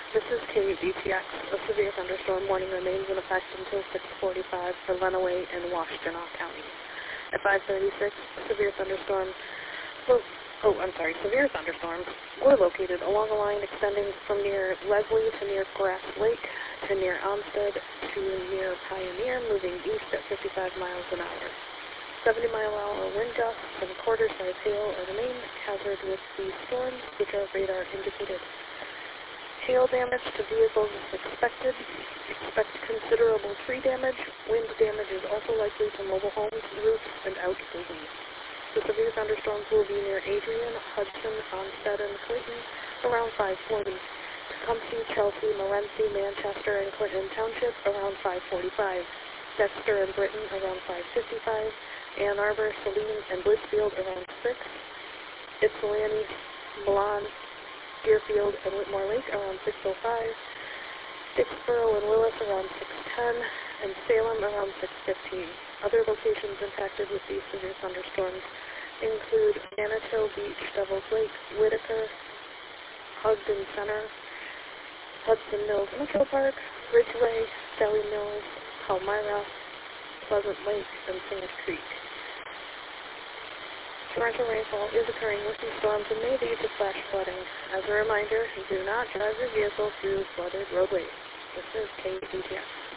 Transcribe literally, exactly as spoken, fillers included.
This is K D T X. A severe thunderstorm warning remains in effect until six forty-five for Lenawee and Washtenaw counties. At five thirty-six, severe thunderstorms, well, oh, I'm sorry, severe thunderstorms were located along a line extending from near Leslie to near Grass Lake to near Olmsted to near Pioneer, moving east at fifty-five miles an hour. seventy mile an hour wind gusts and quarter-size hail are the main hazard with these storms, which are radar indicated. Hail damage to vehicles is expected. Expect considerable tree damage. Wind damage is also likely to mobile homes, roofs, and outbuildings. The severe thunderstorms will be near Adrian, Hudson, Olmsted, and Clinton around five forty. Tecumseh, Chelsea, Morenci, Manchester, and Clinton Township around five forty-five. Dexter and Britton around five fifty-five. Ann Arbor, Saline, and Blissfield around six. Ypsilanti, Milan, Deerfield, and Whitmore Lake around six oh five, Dixboro and Willis around six ten, and Salem around six fifteen. Other locations impacted with these severe thunderstorms include Manitou Beach, Devils Lake, Whitaker, Ogden Center, Hudson Mills Metro Park, Ridgeway, Delhi Mills, Palmyra, Pleasant Lake, and Sand Creek. Torrential rainfall is occurring with these storms and may lead to flash flooding. As a reminder, do not drive your vehicle through flooded roadways. This is K D T X.